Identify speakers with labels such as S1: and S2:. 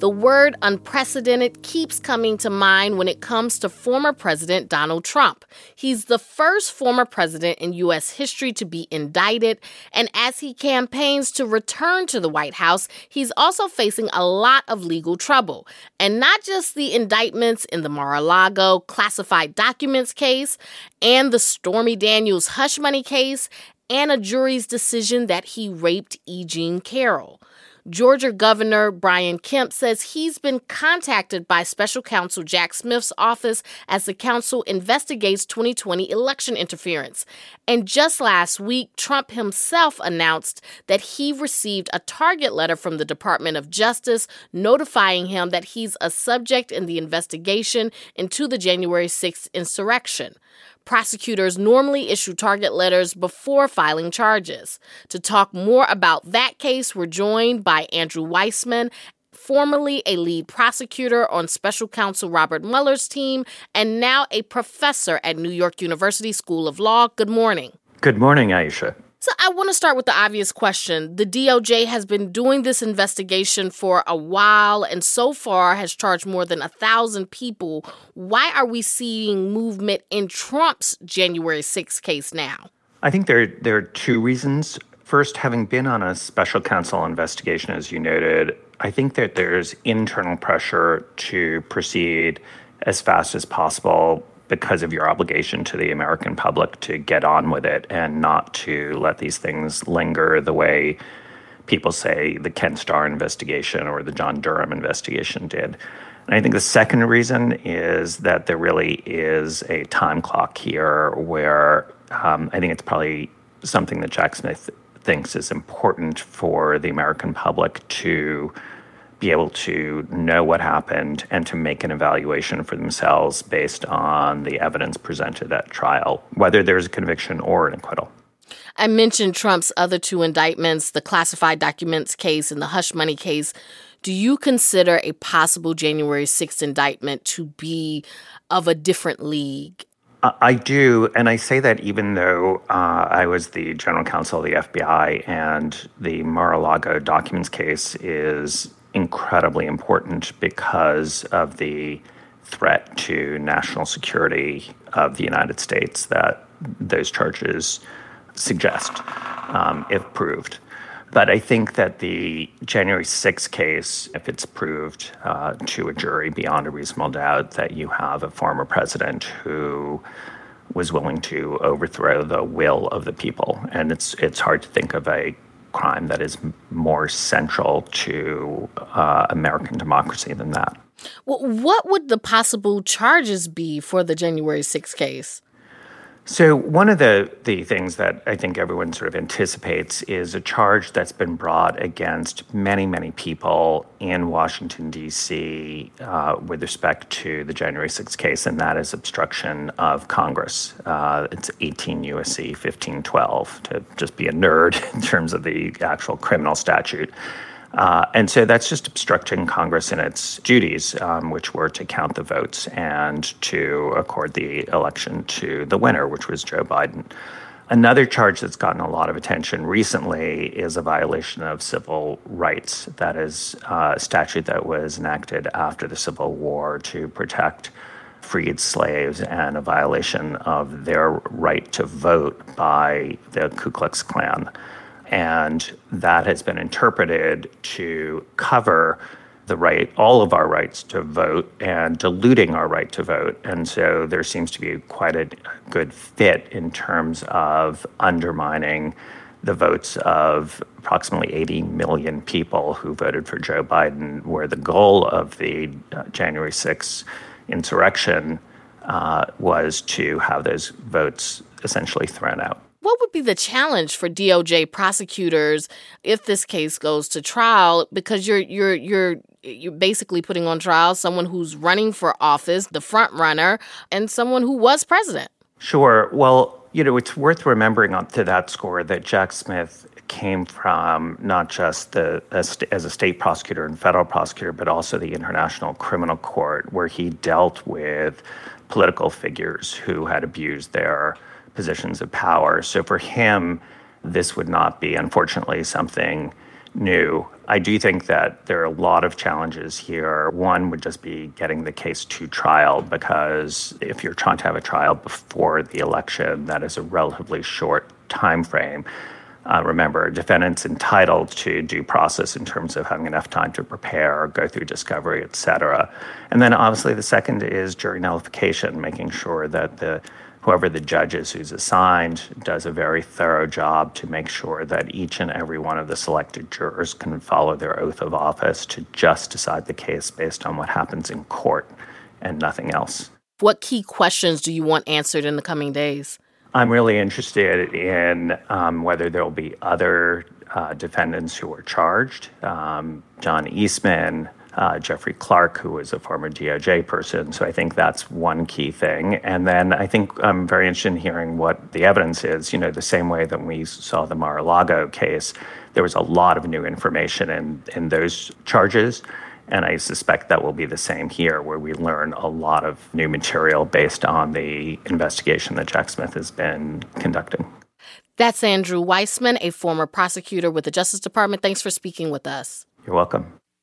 S1: The word unprecedented keeps coming to mind when it comes to former President Donald Trump. He's the first former president in U.S. history to be indicted, and as he campaigns to return to the White House, he's also facing a lot of legal trouble. And not just the indictments in the Mar-a-Lago classified documents case and the Stormy Daniels hush money case and a jury's decision that he raped E. Jean Carroll. Georgia Governor Brian Kemp says he's been contacted by Special Counsel Jack Smith's office as the council investigates 2020 election interference. And just last week, Trump himself announced that he received a target letter from the Department of Justice notifying him that he's a subject in the investigation into the January 6th insurrection. Prosecutors normally issue target letters before filing charges. To talk more about that case, we're joined by Andrew Weissmann, formerly a lead prosecutor on Special Counsel Robert Mueller's team and now a professor at New York University School of Law. Good morning.
S2: Good morning, Aisha.
S1: So I want to start with the obvious question. The DOJ has been doing this investigation for a while and so far has charged more than 1,000 people. Why are we seeing movement in Trump's January 6th case now?
S2: I think there are two reasons. First, having been on a special counsel investigation, as you noted, I think that there's internal pressure to proceed as fast as possible because of your obligation to the American public to get on with it and not to let these things linger the way people say the Ken Starr investigation or the John Durham investigation did. And I think the second reason is that there really is a time clock here where I think it's probably something that Jack Smith thinks is important for the American public to be able to know what happened and to make an evaluation for themselves based on the evidence presented at trial, whether there's a conviction or an acquittal.
S1: I mentioned Trump's other two indictments, the classified documents case and the hush money case. Do you consider a possible January 6th indictment to be of a different league?
S2: I do, and I say that even though I was the general counsel of the FBI and the Mar-a-Lago documents case is incredibly important because of the threat to national security of the United States that those charges suggest, if proved. But I think that the January 6th case, if it's proved to a jury beyond a reasonable doubt that you have a former president who was willing to overthrow the will of the people, and it's hard to think of a crime that is more central to American democracy than that.
S1: Well, what would the possible charges be for the January 6th case?
S2: So one of the things that I think everyone sort of anticipates is a charge that's been brought against many, many people in Washington, D.C. With respect to the January 6th case, and that is obstruction of Congress. It's 18 U.S.C. 1512, to just be a nerd in terms of the actual criminal statute. And so that's just obstructing Congress in its duties, which were to count the votes and to accord the election to the winner, which was Joe Biden. Another charge that's gotten a lot of attention recently is a violation of civil rights. That is a statute that was enacted after the Civil War to protect freed slaves and a violation of their right to vote by the Ku Klux Klan. And that has been interpreted to cover the right, all of our rights to vote and diluting our right to vote. And so there seems to be quite a good fit in terms of undermining the votes of approximately 80 million people who voted for Joe Biden, where the goal of the January 6th insurrection was to have those votes essentially thrown out.
S1: What would be the challenge for DOJ prosecutors if this case goes to trial? Because you're basically putting on trial someone who's running for office, the front runner, and someone who was president.
S2: Sure. Well, it's worth remembering to that score that Jack Smith came from not just as a state prosecutor and federal prosecutor, but also the International Criminal Court, where he dealt with political figures who had abused their positions of power. So for him, this would not be, unfortunately, something new. I do think that there are a lot of challenges here. One would just be getting the case to trial, because if you're trying to have a trial before the election, that is a relatively short time frame. Remember, a defendant's entitled to due process in terms of having enough time to prepare, go through discovery, et cetera. And then obviously the second is jury nullification, making sure that whoever the judge is who's assigned does a very thorough job to make sure that each and every one of the selected jurors can follow their oath of office to just decide the case based on what happens in court and nothing else.
S1: What key questions do you want answered in the coming days?
S2: I'm really interested in whether there will be other defendants who are charged. John Eastman, Jeffrey Clark, who was a former DOJ person. So I think that's one key thing. And then I think I'm very interested in hearing what the evidence is. The same way that we saw the Mar-a-Lago case, there was a lot of new information in those charges. And I suspect that will be the same here, where we learn a lot of new material based on the investigation that Jack Smith has been conducting.
S1: That's Andrew Weissmann, a former prosecutor with the Justice Department. Thanks for speaking with us.
S2: You're welcome.